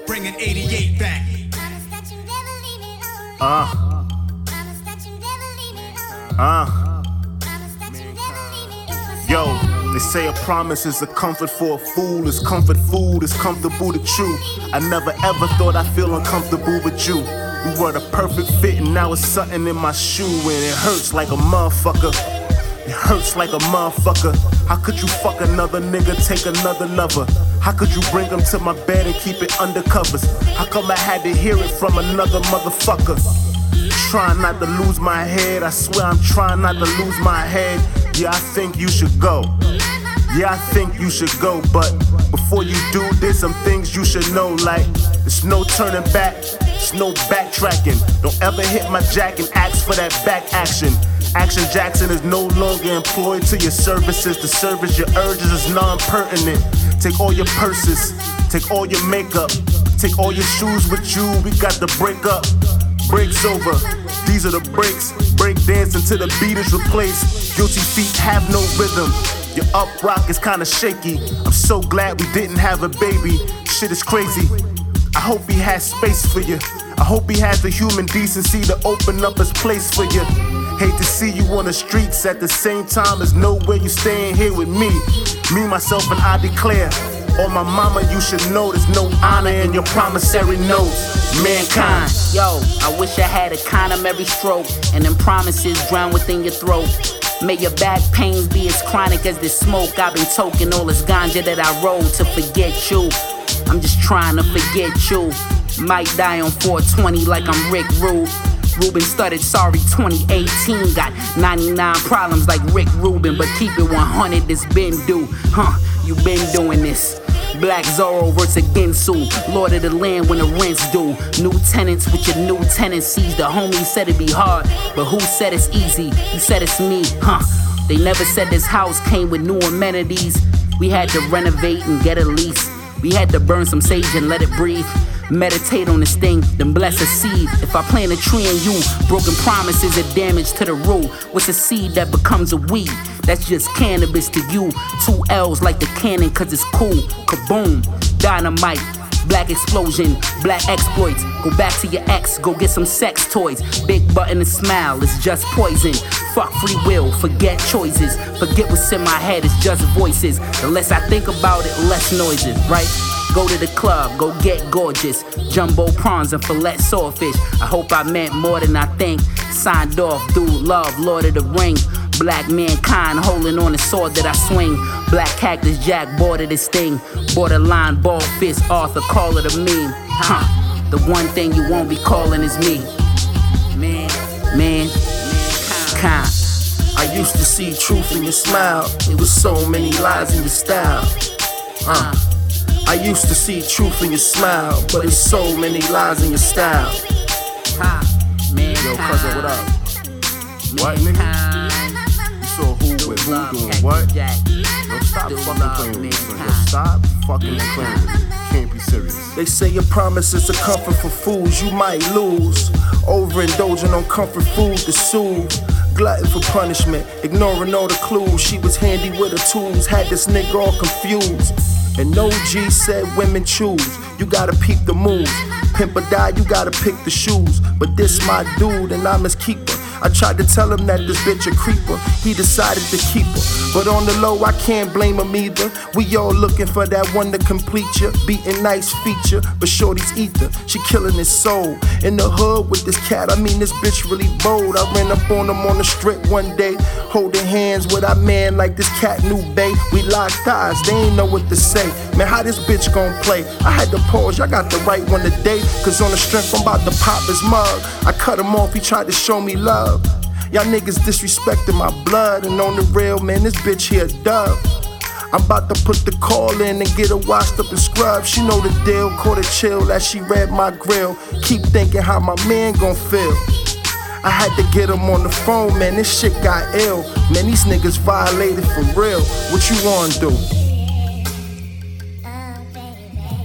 Bringing 88 back. Yo, they say a promise is a comfort for a fool. It's comfort food, it's comfortable to chew. I never ever thought I'd feel uncomfortable with you. We were the perfect fit and now it's something in my shoe. And it hurts like a motherfucker. It hurts like a motherfucker. How could you fuck another nigga, take another lover? How could you bring him to my bed and keep it under covers? How come I had to hear it from another motherfucker? Trying not to lose my head, I swear I'm trying not to lose my head. Yeah, I think you should go. Yeah, I think you should go. But before you do this, some things you should know. Like, there's no turning back, there's no backtracking. Don't ever hit my jack and ask for that back action. Action Jackson is no longer employed to your services. The service your urges is non-pertinent. Take all your purses, take all your makeup, take all your shoes with you. We got to break up. Breaks over, these are the breaks. Break dance until the beat is replaced. Guilty feet have no rhythm. Your up rock is kinda shaky. I'm so glad we didn't have a baby. Shit is crazy. I hope he has space for you. I hope he has the human decency to open up his place for you. Hate to see you on the streets at the same time as no way you staying here with me. Me, myself, and I declare. On my mama, you should know there's no honor in your promissory notes. Mankind. Yo, I wish I had a condom every stroke, and them promises drown within your throat. May your back pains be as chronic as this smoke. I've been toking all this ganja that I rolled to forget you. I'm just trying to forget you. Might die on 420 like I'm Rick Rube. Ruben started sorry 2018. Got 99 problems like Rick Rubin, but keep it 100, it's been due. You been doing this. Black Zorro versus Ginsu. Lord of the land when the rent's due. New tenants with your new tenancies. The homies said it'd be hard, but who said it's easy? You said it's me, They never said this house came with new amenities. We had to renovate and get a lease. We had to burn some sage and let it breathe. Meditate on this thing, then bless a seed. If I plant a tree in you, broken promises are damage to the root. What's a seed that becomes a weed? That's just cannabis to you. 2 L's like the cannon cause it's cool. Kaboom, dynamite, black explosion, black exploits. Go back to your ex, go get some sex toys. Big button and smile, it's just poison. Fuck free will, forget choices. Forget what's in my head, it's just voices. The less I think about it, less noises, right? Go to the club, go get gorgeous. Jumbo prawns and fillet swordfish. I hope I meant more than I think. Signed off, dude, love, Lord of the Ring. Black mankind holding on the sword that I swing. Black Cactus Jack boarded this thing. Borderline bald fist Arthur, call it a meme. The one thing you won't be calling is me. Mankind. I used to see truth in your smile. It was so many lies in your style. I used to see truth in your smile, but it's so many lies in your style. Yo, cousin, what up? What, nigga? You saw who with who doing what? Yo, stop fucking playing with me. Yo, stop fucking playing with me. Can't be serious. They say your promise is a comfort for fools, you might lose. Overindulging on comfort food to soothe. Glutton for punishment, ignoring all the clues. She was handy with her tools, had this nigga all confused. And OG said women choose, you gotta peep the moves. Pimp or die, you gotta pick the shoes. But this my dude and I'm his keeper. I tried to tell him that this bitch a creeper. He decided to keep her, but on the low I can't blame him either. We all looking for that one to complete ya. Beating nice feature, but shorty's ether. She killing his soul. In the hood with this cat, I mean this bitch really bold. I ran up on him on the strip one day, holding hands with our man like this cat knew bae. We locked eyes, they ain't know what to say. Man, how this bitch gon' play? I had to pause, I got the right one today. Cause on the strength I'm about to pop his mug. I cut him off, he tried to show me love. Y'all niggas disrespecting my blood. And on the real, man, this bitch here a dub. I'm about to put the call in and get her washed up and scrubbed. She know the deal, caught a chill as she read my grill. Keep thinking how my man gon' feel. I had to get him on the phone, man, this shit got ill. Man, these niggas violated for real. What you wanna do?